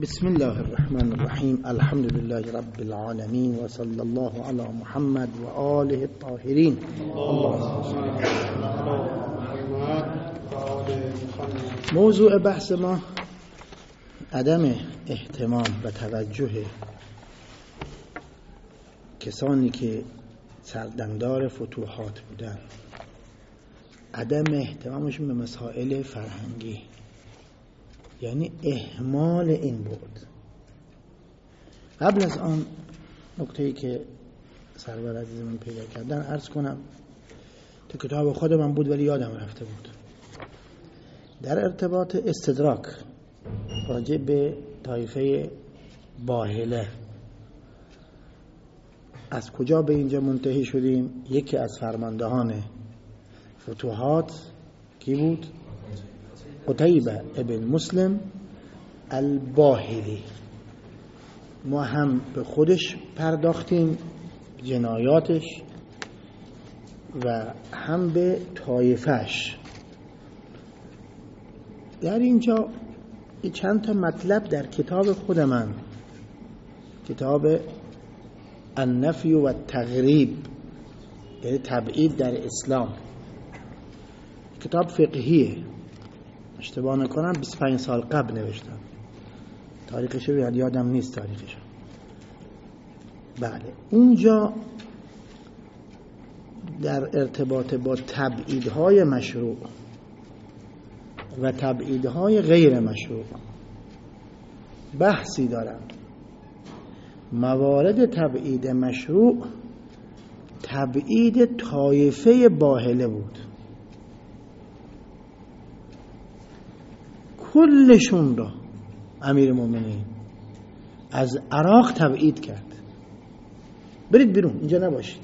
بسم الله الرحمن الرحیم. الحمد لله رب العالمین و صلی الله علی محمد و آله الطاهرین. موضوع بحث ما عدم اهتمام و توجه کسانی که سردمدار فتوحات بودن، عدم اهتمامشون به مسائل فرهنگی، یعنی اهمال این بود. قبل از آن نکته‌ای که سرور عزیز من پیدا کردن عرض کنم، تو کتاب خود من بود ولی یادم رفته بود. در ارتباط استدراک راجع به طایفه باهله از کجا به اینجا منتهی شدیم؟ یکی از فرماندهان فتوحات کی بود؟ قتیبه ابن مسلم الباهلی. ما هم به خودش پرداختیم، جنایاتش، و هم به طایفش. در اینجا چند تا مطلب در کتاب خود من، کتاب النفی و تغریب، یعنی تبعید در اسلام، کتاب فقهیه، اشتباه نکنم 25 سال قبل نوشتم، تاریخشو یادم نیست تاریخشو. بله، اونجا در ارتباط با تبعیدهای مشروع و تبعیدهای غیر مشروع بحثی دارم. موارد تبعید مشروع تبعید طایفه باهله بود، کلشون را امیر مومنین از عراق تبعید کرد. برید بیرون، اینجا نباشید.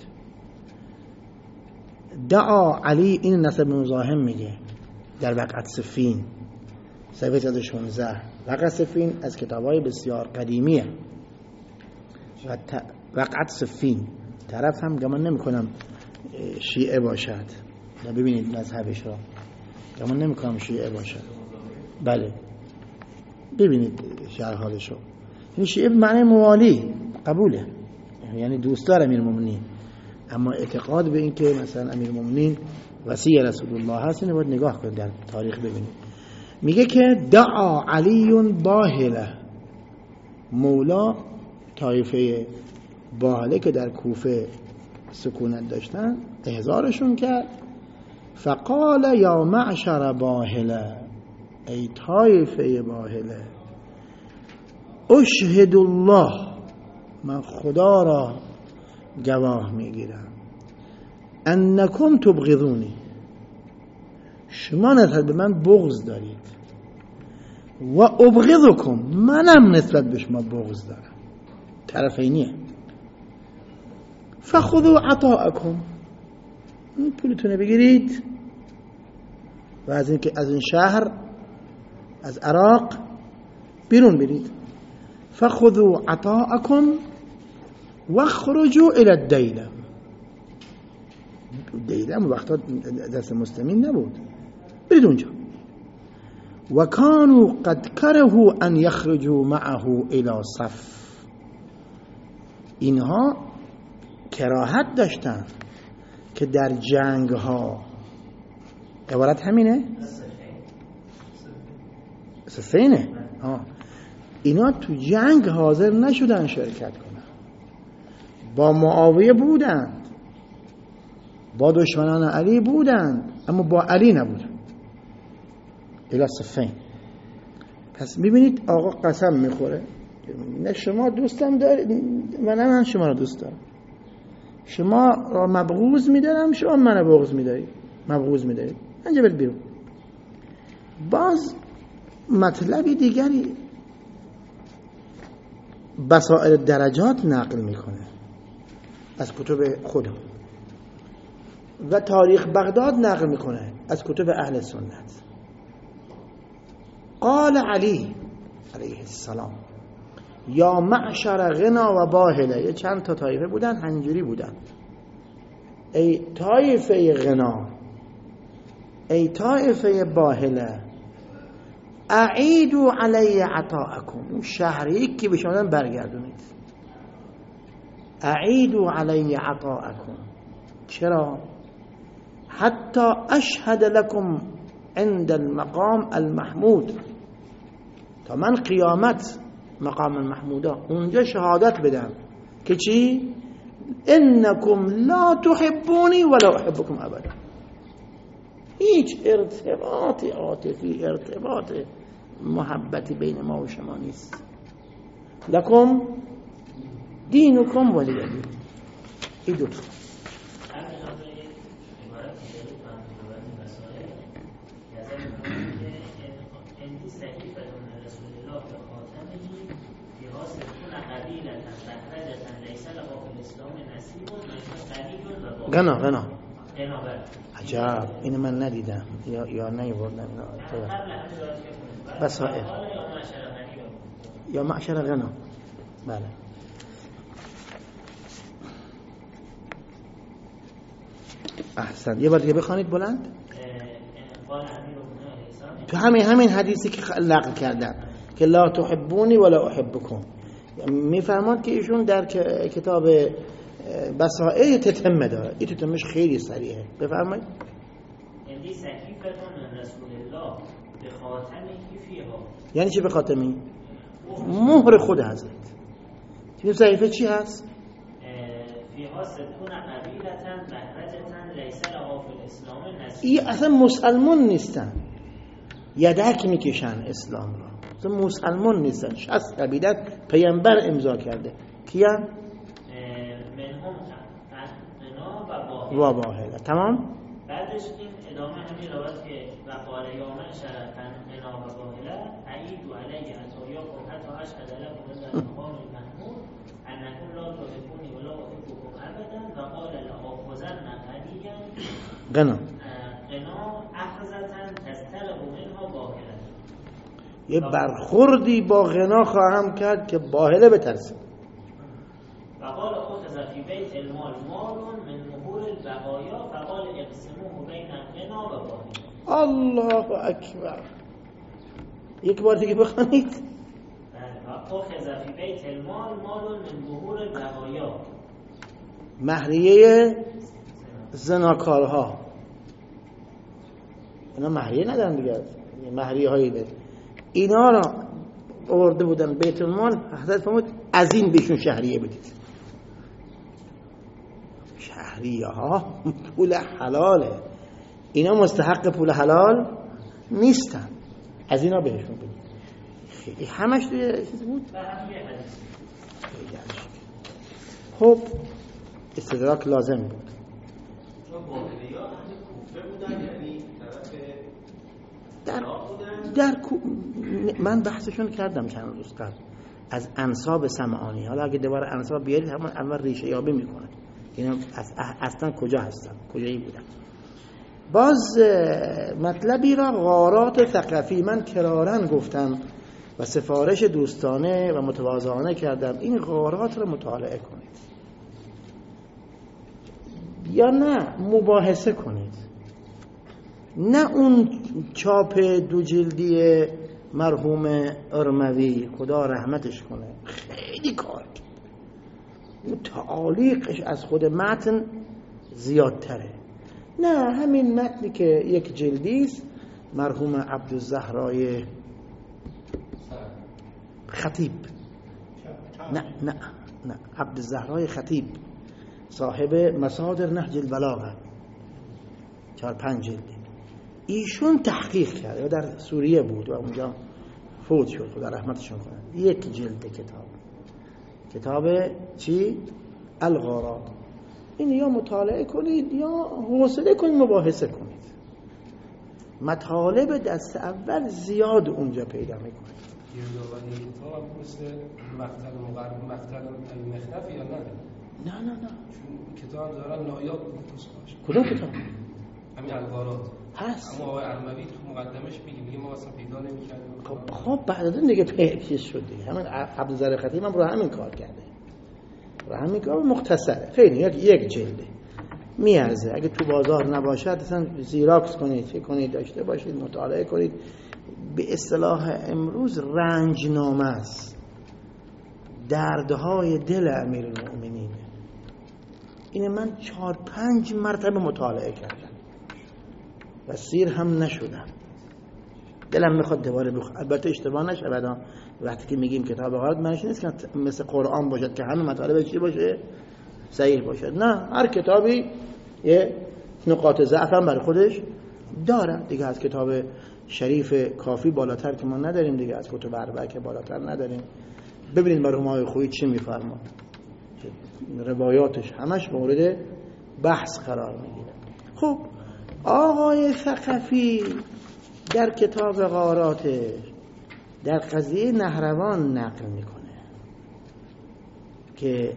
دعا علی، این نصر بن مزاحم میگه در وقعت صفین صفحه 116. وقعت صفین از کتابای بسیار قدیمیه و وقعت صفین طرف هم گمان نمی کنم شیعه باشد. ببینید مذهبش را، گمان نمی کنم شیعه باشد. بله، ببینید شرح حالشو. این شیعه به معنی موالی قبوله، یعنی دوستدار امیر المؤمنین، اما اعتقاد به این که مثلا امیر المؤمنین وصی رسول الله هست، اینو باید نگاه کنید در تاریخ ببینید. میگه که دعا علی باهله، مولا طایفه باهله که در کوفه سکونت داشتن احضارشون کرد. فقال یا معشر باهله، ای طایفه باهله، اشهد الله، من خدا را گواه میگیرم، انکم تبغضونی، شما نسبت به من بغض دارید، و ابغضکم، منم نسبت به شما بغض دارم، طرفینیه. فخذوا عطاءکم، این پولتونه بگیرید و از این شهر، از عراق بیرون برید. فخذوا عطاءکم واخرجوا الى الدیلم. دیلم وقتا دست مسلمین نبود، برید اونجا. و کانوا قد کرهوا ان یخرجوا معه الى صف، اینها کراهت داشتن که در جنگ ها، عبارت همینه، صفینه، اینا تو جنگ حاضر نشدن شرکت کنن. با معاویه بودند، با دشمنان علی بودند، اما با علی نبودن. الی صفین. پس میبینید آقا قسم میخوره، نه شما دوستم دارید و نه من شما را دوست دارم، شما را مبغوض میدارم، شما من بغض میدارید، مبغوض میدارید، اینجا برید بیرون. باز مطلبی دیگری بصائر درجات نقل میکنه از کتب خودم و تاریخ بغداد نقل میکنه از کتب اهل سنت. قال علی علیه السلام یا معشر غنا و باهله، یه چند تا طایفه بودن، هنجوری بودن. ای طایفه غنا، ای طایفه باهله، اعیدوا علی عطاءکم، اون شهریه که به شما برگردونید. اعیدوا علی عطاءکم، چرا؟ حتی اشهد لكم عند المقام المحمود، تا من قیامت مقام المحمودا اونجا شهادت بدم که چی؟ انکم لا تحبونی ولا احبکم ابدا. هیچ ارتباط عاطفی، ارتباط محبتی بین ما و شما نیست. لکم دینکم ولی دین. این دوتا غنا عجب، اینو من ندیدم یا نیوردم. بصائر یا معشر غنا. بله احسن. یه بار دیگه بخوانید بلند. تو همین حدیثی که نقل کردن که لا تحبونی ولا احبکم، میفرماد که ایشون در کتاب بصائر تتمه داره. این تتمهش خیلی سریعه. بفرمایید. یعنی صحیفتون رسول الله به خاتمی فیها، یعنی چی به خاتمی؟ مهر خود حضرت. این صحیفه چی هست؟ فیها ستون قبیلتن بهرجتن لیس لها فی الاسلام نصیب. این اصلا مسلمان نیستن، یدک میکشن اسلام را، اصلا مسلمان نیستن. 60 قبیلت پیامبر امضا کرده. کیان؟ و باهله. تمام. بعدش این ادامه همین روایت که وقال یوم شرفن انا و باهله عید و علیه عطایاکم حتی اشهد لکم من المقام المحمود انکم لا تحبونی ولا احبکم ابدا و قال لآخذن غنیا اخذتن تستلب منها باهله. یه برخوردی با غنا خواهم کرد که باهله بترسه. و قال اخذ فی بیت المال مال من مهور البقایا فقال اقسموه بین غنا و باهله. الله اکبر. یک بار دیگه بخونید. و اخذ فی بیت المال مال من مهور البقایا، مهریه زناکارها. اینا مهریه ندارن دیگه، مهریه هایی ده. اینا را آورده بودن بیت المال، حضرت فرمود از این بهشون شهریه بدید. شهریه ها پول حلاله، اینا مستحق پول حلال نیستن، از اینا بهشون بدید. خیلی همش توی چیز بود. خب استدراک لازم بود. من بحثشون کردم چند روز قبل از انساب سمعانی. حالا اگه دوباره انساب بیارید همون اول ریشه یابی میکنه اینا اصلا کجا هستن، کجایی بودن. باز مطلبی را غارات ثقفی من کرارن گفتم و سفارش دوستانه و متواضعانه کردم این غارات را مطالعه کنید یا نه مباحثه کنید. نه اون چاپ 2 جلدی مرحوم ارموی خدا رحمتش کنه خیلی کار کرد، اون تعالیقش از خود متن زیادتره. نه همین متنی که 1 جلدی است مرحوم عبدالزهرای خطیب، نه عبدالزهرای خطیب صاحب مصادر نهج البلاغه 4-5 جلدی، ایشون تحقیق کرد و در سوریه بود و اونجا فوت شد خدا رحمتشون کنه. 1 جلد کتاب چی؟ الغارات. این یا مطالعه کنید یا حوصله کنید مباحثه کنید. مطالب دست اول زیاد اونجا پیدا میکنید. گردآوری کتاب هم مثل مقتل المخنف یا نه؟ نه چون کتاب دارن نایاب نسخه‌اش. کدوم کتاب؟ همین الغارات هست. اما آقای ارموی تو مقدمش میگه ما اصلا پیدا نمی‌کردیم. خب بعد از اون دیگه پیدا شد دیگه. همین عبدالزهر خطیب هم رو همین کار کرده. رو همین کار مختصره. خیلی 1 جلده. میارزه. اگه تو بازار نباشد اصلا زیراکس کنید، چه کنید داشته باشید، مطالعه کنید. به اصطلاح امروز رنجنامه است، دردهای دل امیرالمؤمنین. این من 4-5 مرتبه مطالعه کردم و سیر هم نشدم. دلم میخواد دوباره بخونم. البته اشتباه نشه وقتی که میگیم کتاب غارت معنیش نیست که مثل قرآن باشد که همه مطالب چی باشه صحیح باشد. نه، هر کتابی یه نقاط ضعف هم برای خودش داره دیگه. از کتاب شریف کافی بالاتر که ما نداریم دیگه، از کتب اربعه که بالاتر نداریم. ببینید مرحوم آقای خویی چی میفرماد، روایاتش همش مورد بحث قرار میگیره. خب آقای ثقفی در کتاب غاراتش در قضیه نهروان نقل میکنه که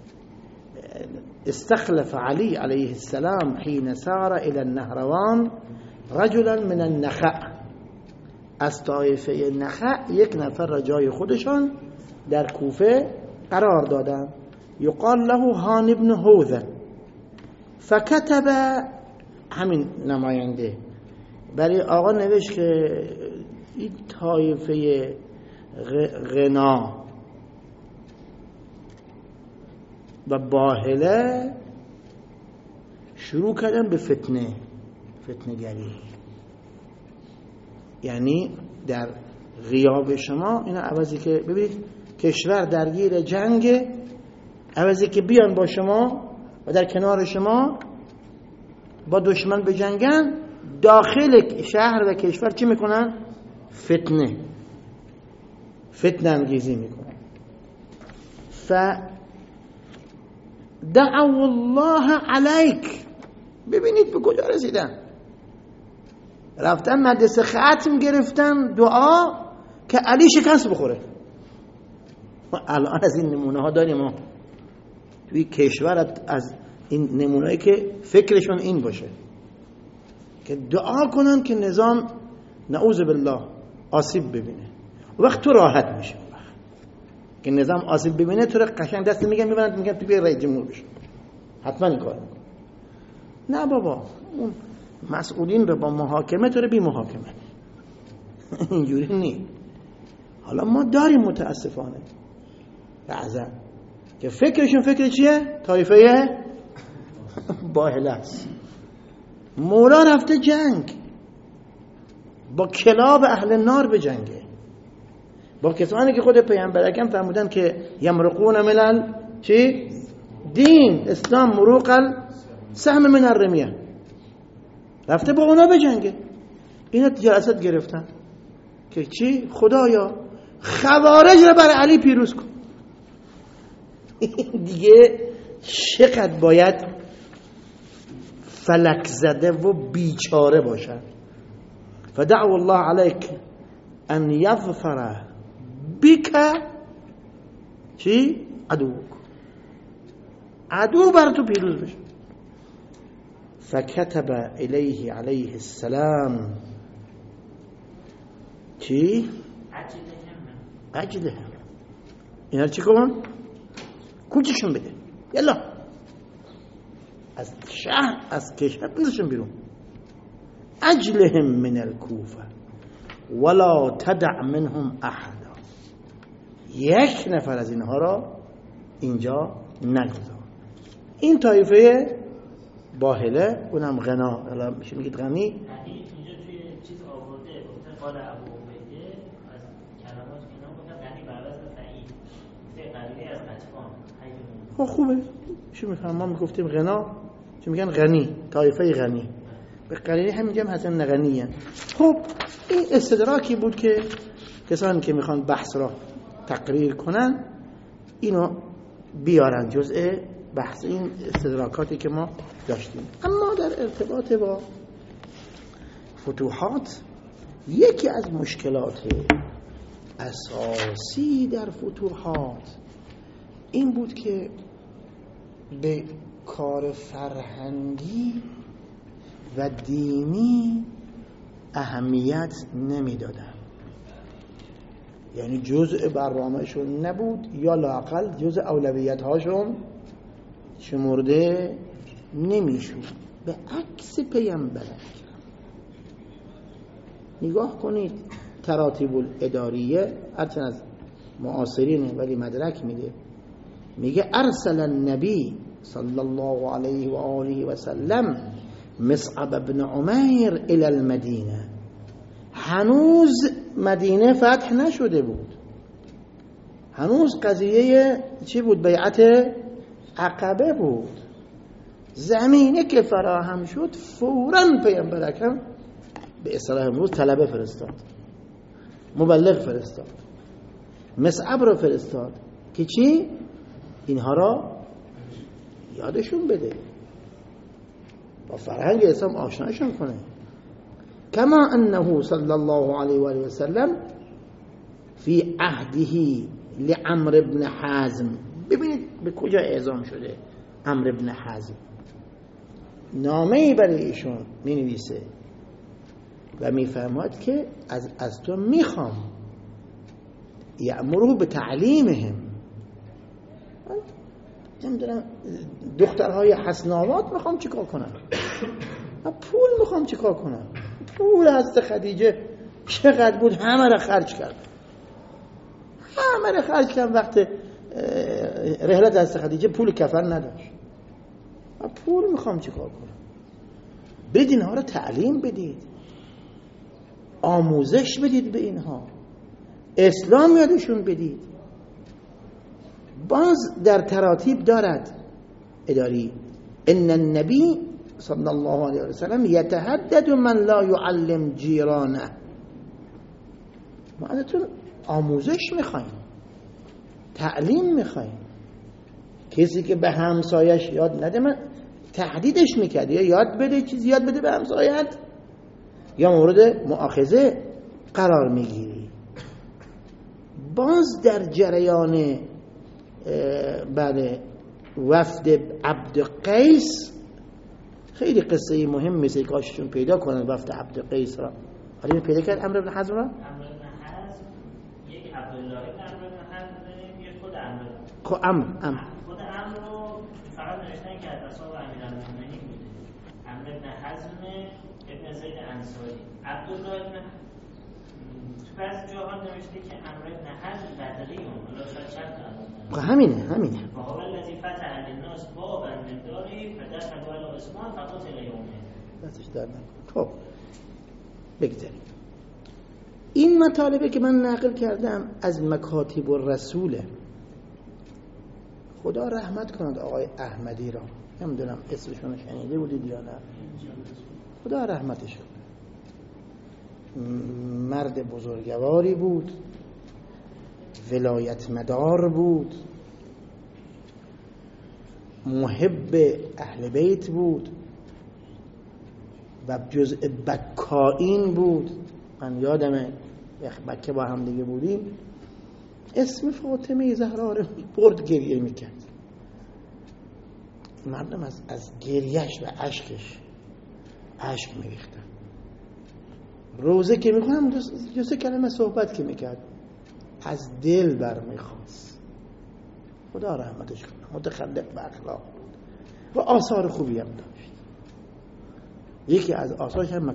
استخلف علی علیه السلام حين سار الى النهروان رجلا من النخع، از طایفه نخع یک نفر را جای خودشان در کوفه قرار دادن، یقال له هان ابن حوذا، فکتب، همین نماینده برای آقا نوشت که این طایفه غنا و باهله شروع کردن به فتنه گری، یعنی در غیاب شما اینا عوضی که ببینید کشور درگیر جنگ، عوضی که بیان با شما و در کنار شما با دشمن بجنگن، داخل شهر و کشور چی میکنن؟ فتنه انگیزی میکنن. دعوا الله علیک، ببینید به کجا رسیدن، رفتن مدرسه ختم گرفتن دعا که علی شکست بخوره. ما الان از این نمونه ها داریم، ما توی کشور از این نمونهایی که فکرشون این باشه که دعا کنن که نظام نعوذ بالله آسیب ببینه، وقت تو راحت میشه، که نظام آسیب ببینه تو رو قشنگ دست میگن تو بیا رئیس جمهور بشه، حتما این کار میکنه. نه بابا، اون مسئولین رو با محاکمه تو رو بی محاکمه اینجوری نی. حالا ما داریم متاسفانه بعضا که فکرشون فکر چیه؟ طایفه باهله است. مولا رفته جنگ با کلاب اهل نار به جنگه، با کسانی که خود پیامبر اکرم فرمودن که یمرقون من چی؟ دین اسلام مروق السهم من الرمیه، رفته با اونا به جنگه. اینا جلسات گرفتن که چی؟ خدایا خوارج رو بر علی پیروز کن. دیگه چقدر باید فلک زده و بیچاره باشن. فدعوا الله علیک ان یظفر بک چی؟ عدو بر تو پیروز بشه. فکتب الیه علیه السلام چی؟ عجله. اینا چی کن؟ کوچشون بده، یلا از شهر از کشور بندازشون بیرون. اجلهم من الکوفه ولا تدع منهم احدا، یک نفر از اینها را اینجا نگذار. این طایفه باهله، اونم غنا، الان میشه میگید غنی. اینجا توی چیز آورده گفته قال ابو عبیده از کلمات اینا گفتن غنی بر وزن سعید، سه قبیله از قطفان. خب خوبه، چی میفهم؟ ما میگفتیم غنا، چی میگن؟ غنی، طایفه غنی. به قلیلی هم میگم حسن غنیه. خب این استدراکی بود که کسانی که میخوان بحث را تقریر کنن اینو بیارن جزء بحث این استدراکاتی که ما داشتیم. اما در ارتباط با فتوحات، یکی از مشکلات اساسی در فتوحات این بود که به کار فرهنگی و دینی اهمیت نمیدادن، یعنی جزء برنامه‌شون نبود یا لااقل جزء اولویت هاشون شمرده نمیشود. به عکس پیامبر اکرم نگاه کنید، تراتیب الاداریه هرچند از معاصرینه ولی مدرک میده، میگه ارسل النبی صلی الله علیه و آله و سلم مصعب بن عمیر الى المدینه. هنوز مدینه فتح نشده بود، هنوز قضیه چی بود؟ بیعت عقبه بود. زمینه که فراهم شد فوراً پیامبر اکرم به اصطلاح امروز طلبه فرستاد، مبلغ فرستاد، مصعب رو فرستاد که چی؟ اینها را یادشون بده، با فرهنگ اسلام آشناشون کنه. کما انه صلی الله علیه و آله و سلم فی عهده لعمرو بن حزم. ببینید به کجا اعزام شده. عمرو بن حزم نامه‌ای برای ایشون می‌نویسه و میفرماید که از تو میخوام یأمره به تعلیمهم. نمیدونم دخترهای حسناوات میخوام چیکار کنم، پول میخوام چیکار کنم. پول حضرت خدیجه چقدر بود؟ همه را خرج کرد، همه را خرج کرد. وقت رحلت حضرت خدیجه پول کفن نداشت. پول میخوام چیکار کنم؟ بدین ها را تعلیم بدید، آموزش بدید به اینها، اسلام یادشون بدید. باز در تراتیب دارد اداری ان النبی صلی الله علیه و سلم یتهدد من لا یعلم جیرانه. ما ازتون آموزش میخوایم، تعلیم میخوایم. کسی که به همسایش یاد نده من تهدیدش میکرد، یا یاد بده، چیزی یاد بده به همسایت، یا مورد مؤاخذه قرار میگیری. باز در جریان بعد وفد عبد قیس خیلی قصه مهم میشه، کاششون پیدا کنن وفد عبد قیس را. حالا پیدا کرد عمرو بن حزم را. عمرو بن حزم یک عبدالله ابن عمرو بن حزم، یک خود عمرو. خود عمرو خود عمرو فقط نوشتن که از اصحاب امیرالمومنین بوده. عمرو بن حزم ابن زید انصاری. عبدالله ابن تو بعضی جاها نوشته که عمرو بن حزم بدریون، حالا شاید چند تا همینه و هو الذی فتح للناس بابا من داره فدخلوا علی عثمان فقتل یومه. دستش دارم. خب بگذاریم. این مطالبه که من نقل کردم از مکاتب الرسوله. خدا رحمت کند آقای احمدی را، نمیدونم اسمشون شنیده بودید یا نه. خدا رحمتش کند. مرد بزرگواری بود، ولایت مدار بود، محب اهل بیت بود و جزء بکائین بود. من یادمه بکه با هم دیگه بودیم، اسم فاطمه زهرا رو برد گریه میکرد. مردم از گریهش و اشک میریختن. روزه که میخونم جسه کلمه صحبت که میکرد از دل برمیخواست. خدا رحمتش کنه. متخلق به اخلاق بود و آثار خوبی هم داشت. یکی از آثارش هم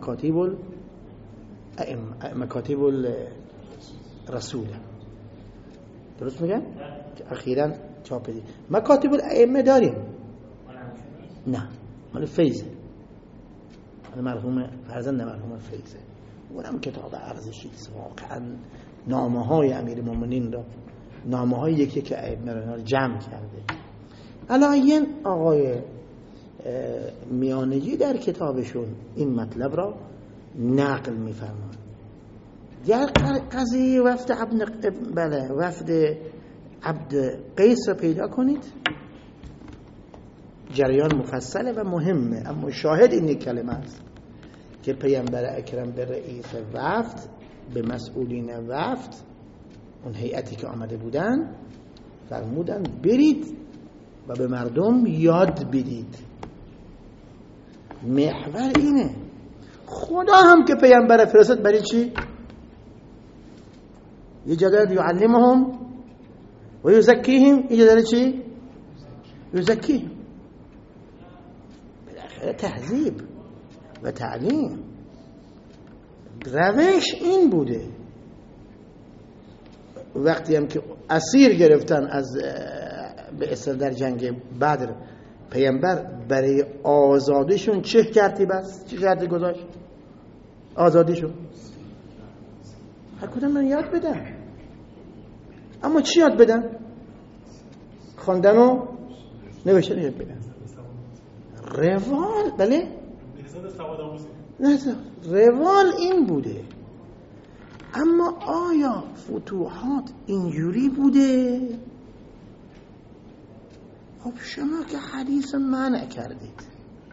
مکاتب الرسول. درست میگم؟ که اخیراً چاپ دید. مکاتب الائمه داریم؟ نه، مال فیضه، مال مرحوم فرزند مرحوم فیضه. اونم کتاب ارزشی است واقعا. نامه های امیرالمومنین را، نامه های یکی که ائمه را جمع کرده. علایین آقای میانجی در کتابشون این مطلب را نقل می‌فرمایند. در قضیه وفد عبد قیس را پیدا کنید، جریان مفصله و مهمه، اما شاهد این کلمه است که پیامبر اکرم به رئیس وفد، به مسئولین وفد، اون هیئتی که آمده بودن فرمودن برید و به مردم یاد بدید. محور اینه. خدا هم که پیامبر فرستاد برای چی؟ یه جدال یعلمهم و یزکیهم. یه جدال چی؟ یزکیهم. بالاخره تهذیب و تعلیم. روش این بوده. وقتی هم که اسیر گرفتن از به اصطلاح در جنگ بدر، پیامبر برای آزادیشون چه ترتیب است؟ چه شرطی گذاشت؟ آزادیشون هر کدوم من یاد بدن. اما چی یاد بدن؟ خواندن و نوشتن یاد بدن. روال بله؟ نه روال این بوده. اما آیا فتوحات اینجوری بوده؟ خب شما که حدیث منع کردید.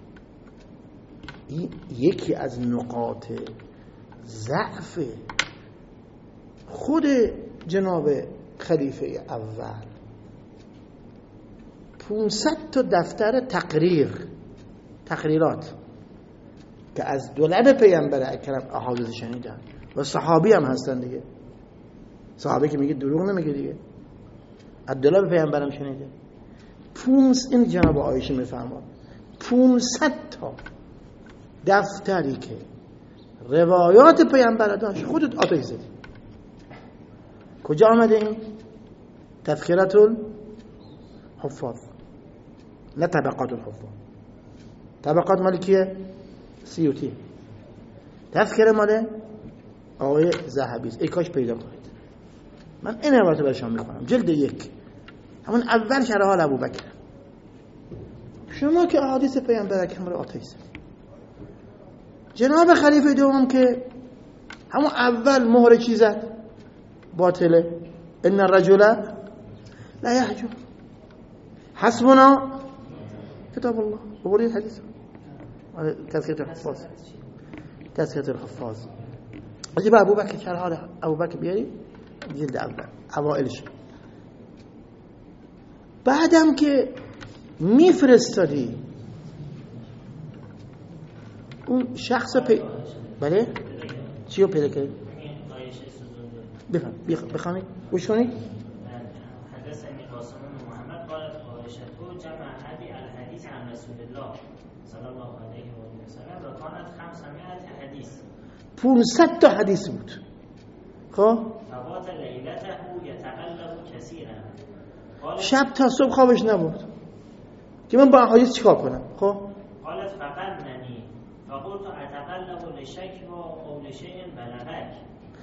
این یکی از نقاط ضعف خود جناب خلیفه اول. 500 تا دفتر تقریرات که از دولب پیامبر اکرم احادیث شنیدن و صحابی هم هستن دیگه. صحابی که میگه دروغ نمیگه دیگه، از دولب پیامبرم شنیده. این جناب عایشه میفهمد 500 تا دفتری که روایات پیامبر داشت خودت آتش زدی. کجا آمده این؟ تذکرة الحفاظ، نه طبقات الحفاظ. طبقات مال کیه؟ سیوطی. تذکره مال آقای ذهبی است. ای کاش پیدا کنید. من این عبارت رو شما میخونم، جلد 1 همون اول شرح حال ابوبکر. شما که احادیث پیامبر اکرم رو آتش زدید. جناب خلیفه دوم که همون اول مهر چی زد؟ باطله. ان الرجل لا يحجب حسبنا کتاب الله. ببرید حدیث تذکرة الحفاظ. عجب ابوبکر شرح حال ابوبکر بیاری جلد اول اوائلش. بعدم که میفرستادی اون شخص بله چی رو پیدا کرد؟ بخوانید گوش کنید. حدثني قاسم بن محمد قالت عائشة جمع أبي الحديث عن رسول الله صلى الله عليه وسلم وكانت 500 حديث. 500 تا حدیث بود. خب فبات لیلته یتقلب کثیرا. شب تا صبح خوابش نبود که من با احادیث چیکار کنم. خب قالت فقدنني فقلت اتقلب لشک و او لشیء بلغک.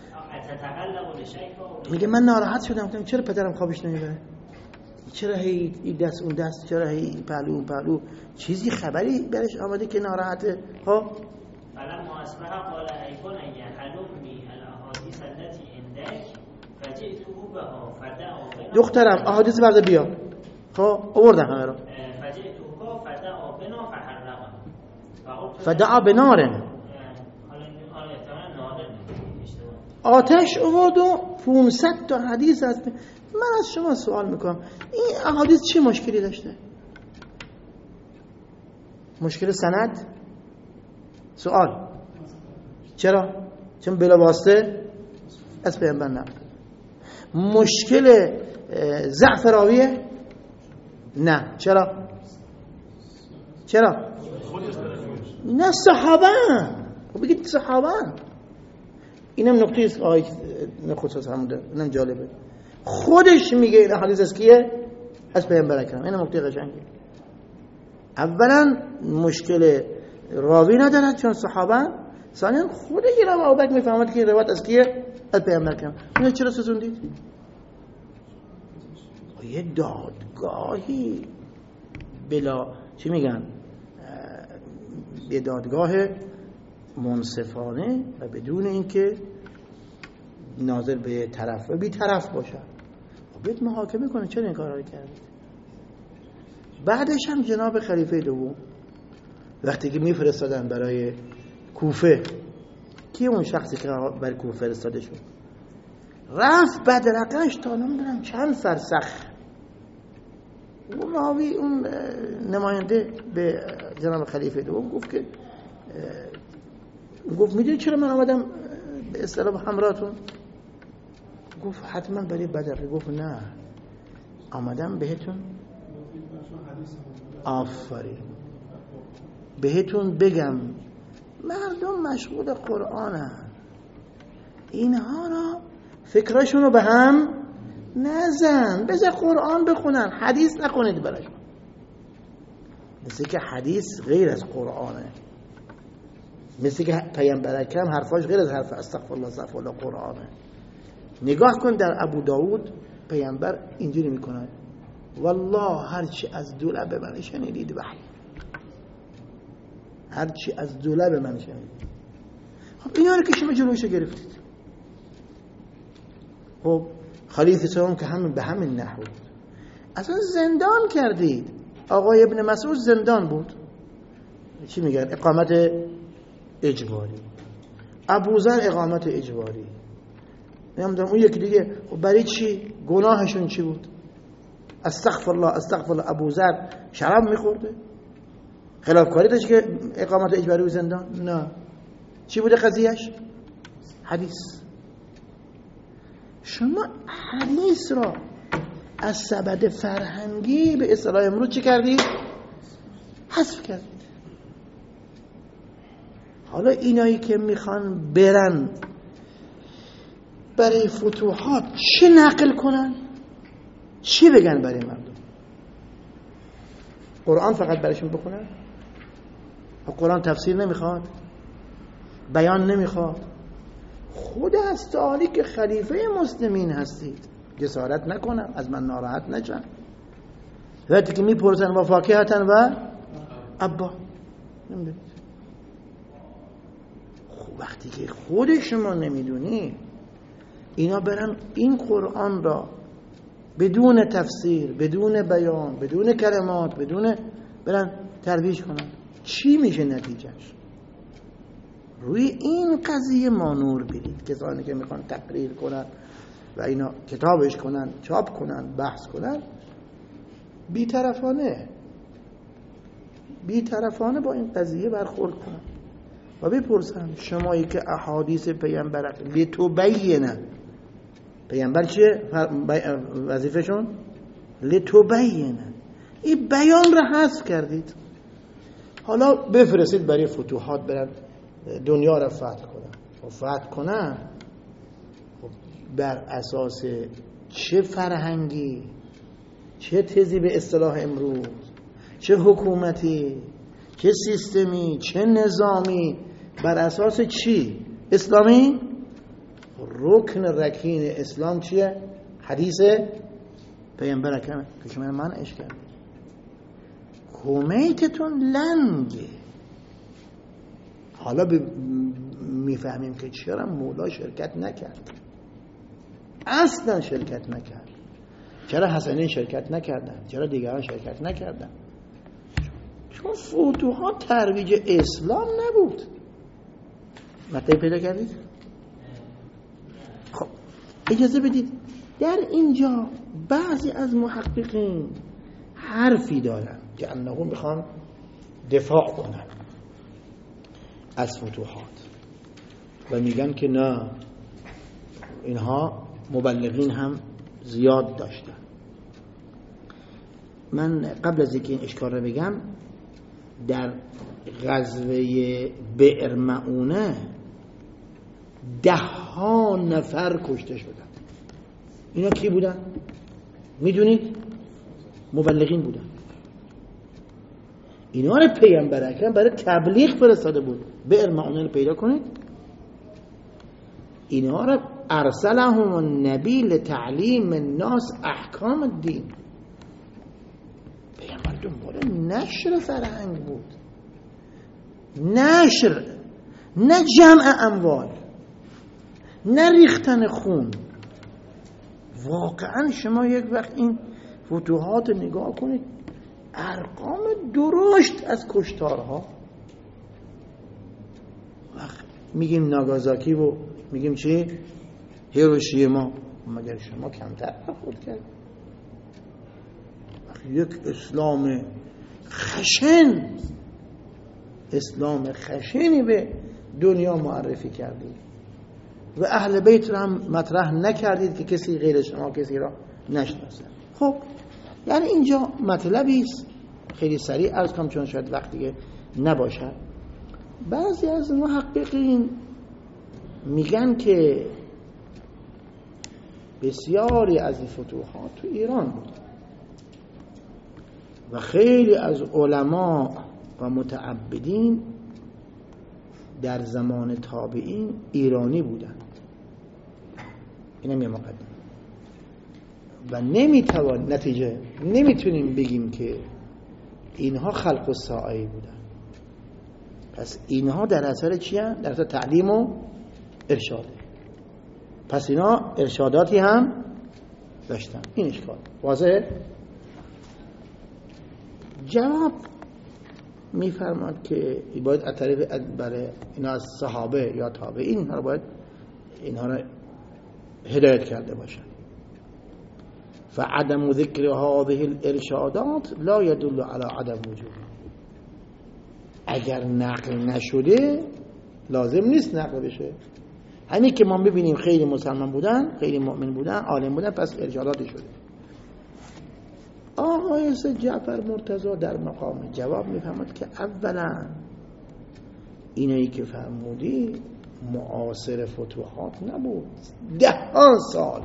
میگه من ناراحت شدم، گفتم چرا پدرم خوابش نمیبره؟ چرا هی این دست اون دست، چرا هی پهلو اون پهلو، چیزی خبری برش آمده که ناراحته؟ خب فلما اصبح قال ای بنی حلمنی الاحادیث التي عندك فجئته بها فدعا. دخترم احادیث برده بیا. خب آوردم همه رو. فجئته بها فدعا بنا فحرقه. فدعا بنار، آتش آورد و 500 تا حدیث هست. من از شما سوال میکنم این احادیث چه مشکلی داشته؟ مشکل سند؟ سوال چرا؟ چون بلا واسطه از پیامبر نه. مشکل ضعف راویه؟ نه. چرا؟ نه صحابه. خب بگید صحابه. اینم نقطه است آقای خصوص همونده. اینم جالبه. خودش میگه این حدیث از کیه؟ از پیامبر اکرم. اینم نقطه قشنگه. اولا مشکل راوی ندارد چون صحابه. ثانیا خود جناب ابوبکر میفهمد که این روایت از کیه؟ از پیامبر اکرم. اینو چرا سوزوندید؟ یه دادگاهی بلا چی میگن؟ یه دادگاه منصفانه و بدون اینکه ناظر به طرف و بی طرف باشه. خب بیت محاکمه کنه. چرا این کارا رو کردید؟ بعدش هم جناب خلیفه دوم وقتی که میفرستادن برای کوفه، کی اون شخصی که برای کوفه فرستاده شد رفت بدرقش تا نمیدونم چند فرسخ. اون راوی اون نماینده به جناب خلیفه دوم گفت که گفت میدونی چرا من آمدم به اصطلاح همراهتون؟ گفت حتما برای بدر. گفت نه آمدم بهتون آفرین بهتون بگم مردم مشغول قرآن هم، اینها را فکرشون رو به هم نزن، بذار قرآن بخونن، حدیث نکنید براشون. مثل که حدیث غیر از قرآنه، مثل که پیامبر اکرم حرفاش غیر از حرف استغفرالله استغفرالله قرآنه. نگاه کن در ابو داود پیامبر اینجوری میکنه والله هرچی از دولب من شنیدید وحی، هرچی از دولب من شنیدید. خب اینا رو که شما جلوش گرفتید. خب خلیفه سوم که همین به همین نحو اصلا زندان کردید. آقای ابن مسعود زندان بود، چی میگن؟ اقامت اجباری. ابوذر اقامت اجباری. نمیدونم اون یکی دیگه برای چی؟ گناهشون چی بود؟ استغفرالله استغفرالله. ابوذر شراب میخورده، خلافکاری داشت که اقامت اجباری و زندان؟ نه. چی بوده قضیهش؟ حدیث. شما حدیث را از سبد فرهنگی به اصطلاح امروز چی کردید؟ حذف کردید. حالا اینایی که میخوان برن برای فتوحات چه نقل کنن؟ چی بگن برای مردم؟ قرآن فقط برایشون بخونن؟ قرآن تفسیر نمیخواد، بیان نمیخواد. خود هستانی که خلیفه مسلمین هستید جسارت نکنم، از من ناراحت نشن. وقتی که میپرسن و فاکهتن و ابا، نمیدونید. وقتی که خود شما نمیدونی، اینا برن این قرآن را بدون تفسیر، بدون بیان، بدون کلمات، بدون برن ترویج کنن، چی میشه نتیجهش؟ روی این قضیه ما نور بدید. کسانی که میخوان تقریر کنن و اینا کتابش کنن، چاپ کنن، بحث کنن، بی‌طرفانه با این قضیه برخورد کنن و بپرسن شمایی که احادیث پیامبر لتبینه، پیامبر چیه وظیفه‌شون؟ لتبینه، این بیان را حذف کردید. حالا بفرستید برای فتوحات، برن دنیا را فتح کنن. و فتح کنن بر اساس چه فرهنگی، چه تزی به اصطلاح امروز، چه حکومتی، چه سیستمی، چه نظامی، بر اساس چی؟ اسلامی؟ رکن رکین اسلام چیه؟ حدیث پیامبر اکرم که شما منعش کرد. کمیتتون لنگه. حالا میفهمیم که چرا مولا شرکت نکرد، اصلا شرکت نکرد. چرا حسنین شرکت نکردن؟ چرا دیگران شرکت نکردن؟ چون فتوحات ترویج اسلام نبود. مطلب پیدا کردید؟ خب اجازه بدید در اینجا بعضی از محققین حرفی دارن که انهم میخوان دفاع کنن از فتوحات و میگن که نه، اینها مبلغین هم زیاد داشتن. من قبل از اینکه این اشکال رو بگم، در غزوه بئر معونه 10 نفر کشته شدن. اینا کی بودن؟ میدونید؟ مبلغین بودن. اینا رو پیامبر اکرم برای تبلیغ فرستاده بود. بئر معونه رو پیدا کنید. اینا رو ارسلهم النبی لتعلیم الناس احکام الدین. پیامبر دنبال نشر فرهنگ بود، نشر، نه جمع اموال، نه ریختن خون. واقعا شما یک وقت این فتوحات نگاه کنید، ارقام درشت از کشتارها. میگیم ناگازاکی و میگیم چی؟ هیروشیما. مگر شما کمتر برخورد کرد؟ یک اسلام خشن، اسلام خشنی به دنیا معرفی کردید و اهل بیت را هم مطرح نکردید که کسی غیر شما کسی را نشناسه. خب یعنی اینجا مطلبی است، خیلی سریع عرض کنم چون شاید وقتی که نباشد. بعضی از محققین میگن که بسیاری از این فتوحات تو ایران بود و خیلی از علما و متعبدین در زمان تابعین ایرانی بودند. اینم یه مقدمه. و نمیتونیم بگیم که اینها خلق الساعی بودن. پس اینها در اثر چی هستند؟ در اثر تعلیم و ارشاده. پس اینا ارشاداتی هم داشتن. این اشکال واضح؟ جواب میفرماد که باید از طریق برای اینا از صحابه یا تابعین اینها رو باید اینها رو هدایت کرده باشن. فعدم ذکر هذه الارشادات لا يدل على عدم وجود. اگر نقل نشده لازم نیست نقل بشه. همین که ما ببینیم خیلی مسلمان بودن، خیلی مؤمن بودن، عالم بودن، پس ارشادات شده. آقای سید جعفر مرتضی در مقام جواب میفهمد که اولا اینایی که فرمودی معاصر فتوحات نبود. 10 سال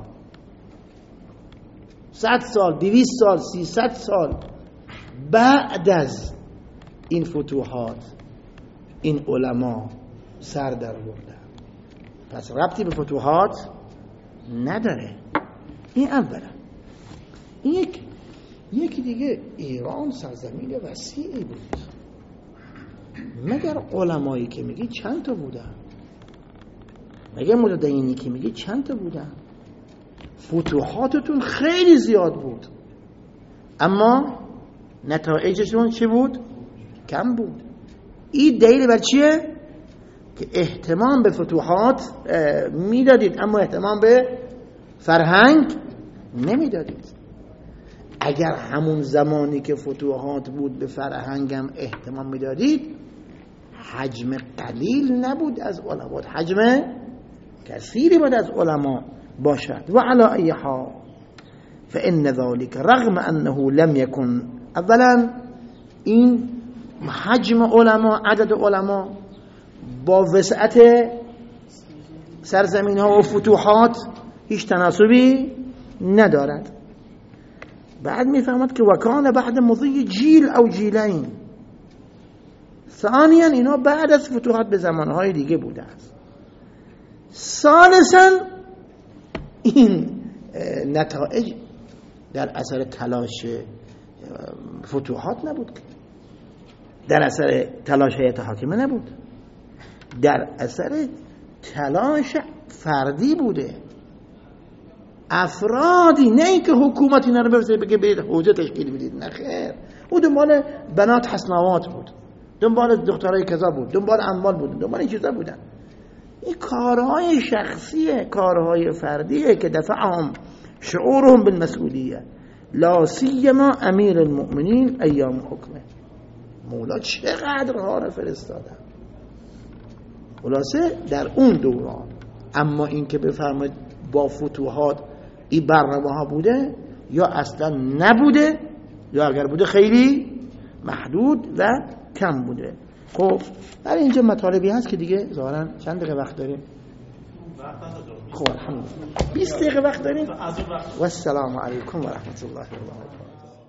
100 سال 200 سال 300 سال بعد از این فتوحات این علما سر در بردن. پس ربطی به فتوحات نداره. این اولا. این یکی دیگه ایران سرزمین وسیعی بود. مگر علمایی که میگی چند تا بودن؟ مگر متدینی که میگی چند تا بودن؟ فتوحاتتون خیلی زیاد بود اما نتایجشون چه بود؟ کم بود. این دلیل بر چیه؟ که اهتمام به فتوحات میدادید اما اهتمام به فرهنگ نمیدادید. اگر همون زمانی که فتوحات بود به فرهنگم اهتمام میدادید حجم قلیل نبود از علما، حجم کثیری بود از علما باشد. و علی ای حال فان ذلك رغم انه لم يكن، اولا این حجم علما، عدد علما با وسعت سرزمین ها و فتوحات هیچ تناسبی ندارد. بعد میفهمد که وکان بعد مضی جیل او جیلین، ثانیا اینا بعد از فتوحات به زمانهای دیگه بوده است. ثالثا این نتایج در اثر تلاش فتوحات نبود، در اثر تلاش هیئت حاکمه نبود، در اثر تلاش فردی بوده. افرادی، نه اینکه حکومتی اینا رو بفرسته بگه برید حوزه تشکیل بدید، نه خیر. او دنبال بنات حسنوات بود، دنبال دخترای کذا بود، دنبال اموال بود، دنبال این چیزا بودن. این کارهای شخصیه، کارهای فردیه که دفعهم شعورهم بالمسئولیه، لا سیما امیر المؤمنین ایام حکمه. مولا چقدر ها رو فرستادن خلاصه در اون دوران. اما این که بفرمایید با فتوحات این برنامه ها بوده یا اصلا نبوده، یا اگر بوده خیلی محدود و کم بوده. خب در اینجا مطالبی هست که دیگه ظاهرا چند دقیقه وقت داریم؟ خب الحمدلله 20 دقیقه وقت داریم. و السلام علیکم و رحمت الله و برکاته.